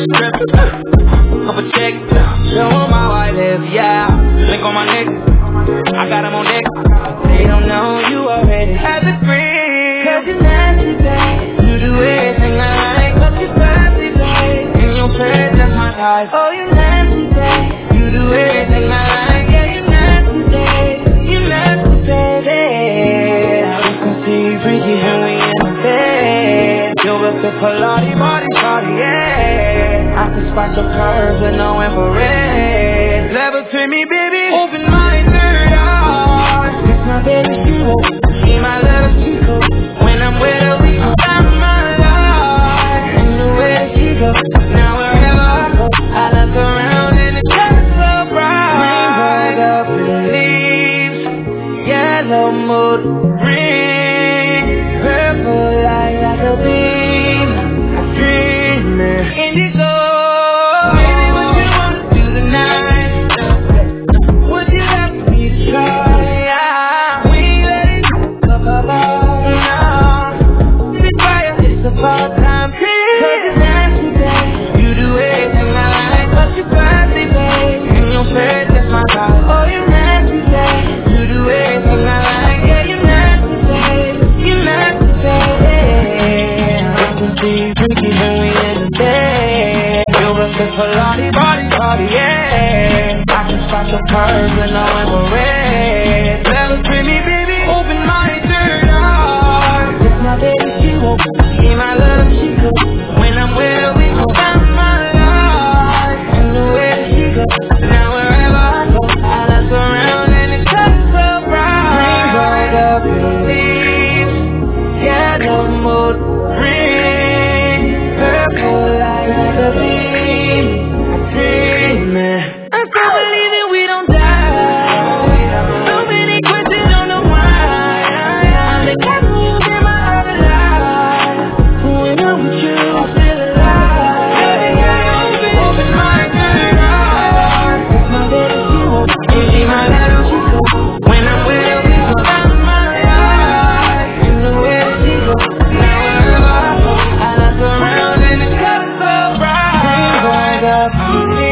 Couple checks, show on my white lips, yeah. Link on my neck, I got 'em on deck. They don't know you already have the green. 'Cause you're nasty, babe. You do everything I like, but you're fancy, babe. And your friends, that's my type. Oh, you're nasty, babe. You do everything I like, yeah, you're nasty, babe. You're nasty, baby. I can see you freaky when we in the bed. You're with the Pilates body, yeah. I can spot your curves with no infrared. Level to me, baby. Open my third eye. It's my baby, she my little chico. When I'm with her, we go down my life. And the way that she goes, now wherever I go, I look around and the color's so bright. Green rolled up in leaves, yellow mood ring, purple light like a beam. Dreaming indigo. Baby, what you wanna do tonight? Would you like me to try? We let it go, no. Be quiet, it's about time. 'Cause you're nasty, babe. You do everything I like, but you're fancy, babe. And your friends, that's my type. Oh, you're nasty, babe. You do everything I like, yeah, you're nasty, babe. You're nasty, babe. I can see you freaky when we in the bed. You're with the Pilates body, yeah. I can spot your curves with no infrared. Level treat me, baby. Open my third eye. It's my baby, she won't be my little chico. When I'm with her, we go down my life. And the way that she goes, now wherever I go, I look around and the color's so bright. Green rolled up in leaves, yellow mood ring, purple light like a beam. Dreaming, I still believe that we don't die. So many questions, don't know why. I'm the captain, you in my other life. When I'm with you, I'm still alive. Open my third eye. It's my baby, she won't be my little chico. When I'm with her, we go down my life. And the way that she goes, now wherever I go, I look around and the color's so bright. Green rolled up.